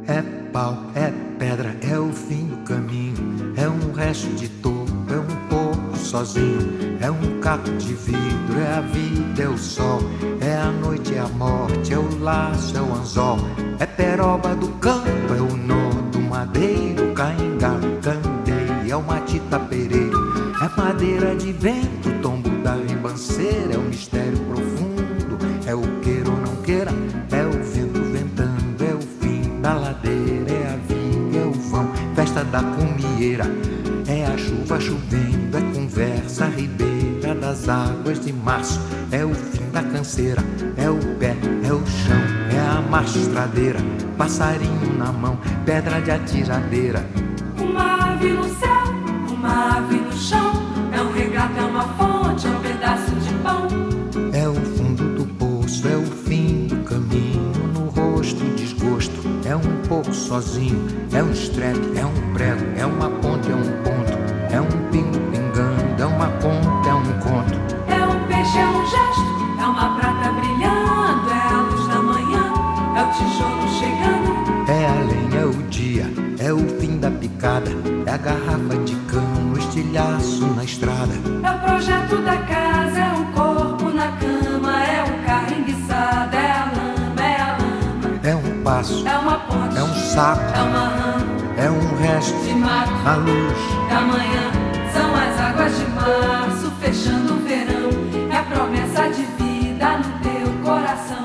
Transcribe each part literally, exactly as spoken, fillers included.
É pau, é pedra, é o fim do caminho. É um resto de topo, é um pouco sozinho. É um caco de vidro, é a vida, é o sol. É a noite, é a morte, é o laço, é o anzol. É peroba do campo, é o nó do madeiro. Caingá, candeia, é o matita pereiro. É madeira de vento, tombo da ribanceira. É o mistério profundo, é o queira ou não queira. É o vento ventando, é o fim da ladeira. É a viga, é o vão, festa da cumieira. É a chuva chovendo, é conversa ribeira das águas de março. É o fim da canseira, é o pé, é o chão. É a marcha estradeira, passarinho na mão, pedra de atiradeira. Uma ave no céu, uma ave no chão. É um regato, é uma fonte, é um pedaço de pão. É o fundo do poço, é o fim do caminho. No rosto desgosto, é um pouco sozinho. É um estrepe, é um prego, é uma ponte, é um ponto. É um pingo pingando, é uma conta, é um conto. É um peixe, é um gesto, é uma prata brilhando. É a luz da manhã, é o tijolo chegando. É a lenha, é o dia, é o fim da picada. É a garrafa de cano, o estilhaço na estrada. É o projeto da casa, é o corpo na cama. É o carro enguiçado, é a lama, é a lama. É um passo, é uma ponte, é um saco, é uma rã, é um resto de mato, a luz da manhã. São as águas de março, fechando o verão. É a promessa de vida no teu coração.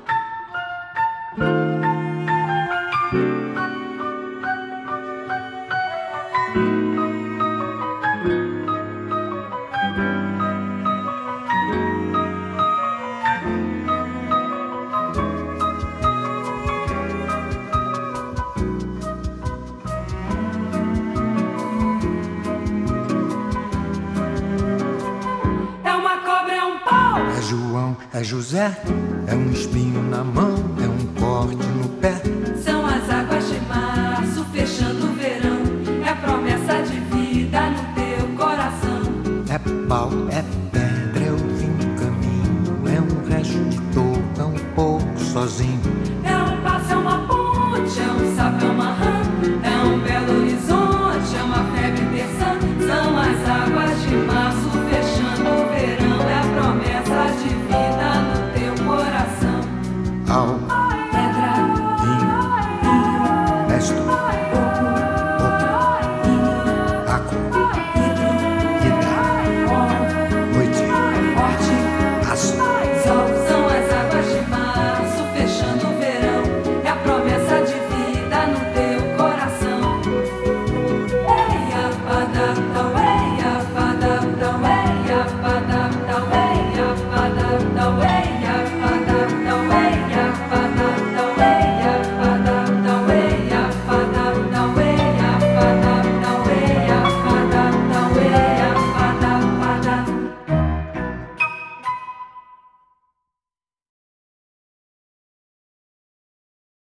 É José, é um espinho na mão, é um corte no pé. São as águas de março, fechando o verão. É a promessa de vida no teu coração. É pau, é pedra, é o fim do caminho. É um resto de topo, é um pouco sozinho.